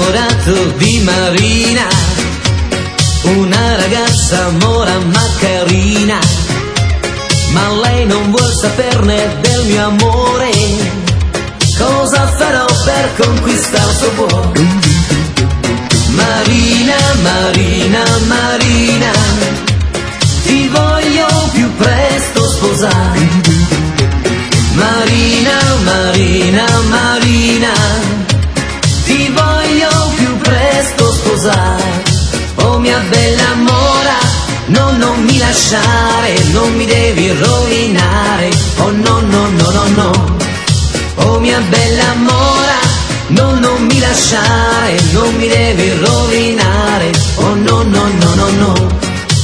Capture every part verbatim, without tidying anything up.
innamorato di Marina, una ragazza mora ma carina, ma lei non vuol saperne del mio amore. Cosa farò per conquistare il suo cuore? Marina, Marina, Marina, ti voglio più presto sposare. Marina, Marina, Marina, ti voglio più presto sposare. Oh mia bella mora, no, non mi lasciare, non mi devi rovinare. Oh no, no, no, no, no. Oh mia bella mora, no, non mi lasciare, non mi devi rovinare. Oh no, no, no, no, no.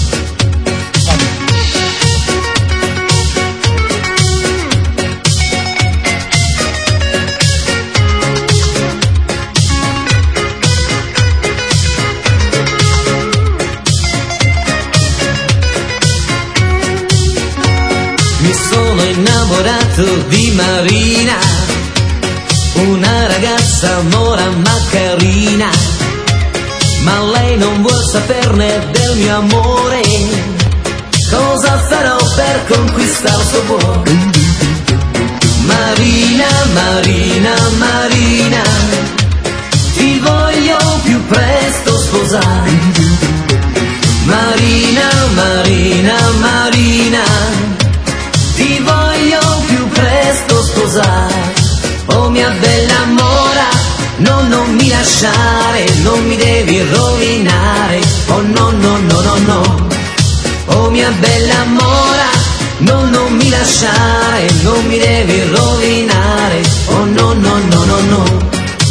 Mi sono innamorato di Marina, una ragazza mora ma carina, ma lei non vuol saperne del mio amore. Cosa farò per conquistare il suo cuore? Marina, Marina, Marina, ti voglio più presto sposare. Marina, Marina, Marina, ti voglio più presto sposare. Oh mia bella mora, no, non mi lasciare, non mi devi rovinare. Oh no, no, no, no, no. Oh mia bella mora, no, non mi lasciare, non mi devi rovinare. Oh no, no, no, no, no.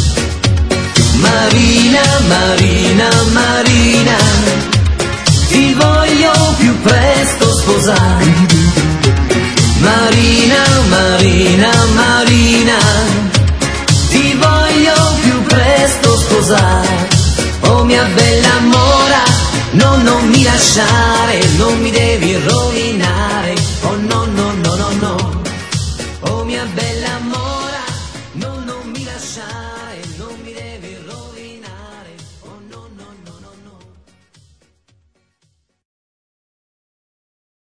Marina, Marina, Marina, ti voglio più presto sposare. Marina, Marina, Marina, ti voglio più presto sposare. Oh mia bella mora, no, non mi lasciare, non mi devi rovinare. Oh no, no, no, no, no. Oh mia bella mora, no, non mi lasciare.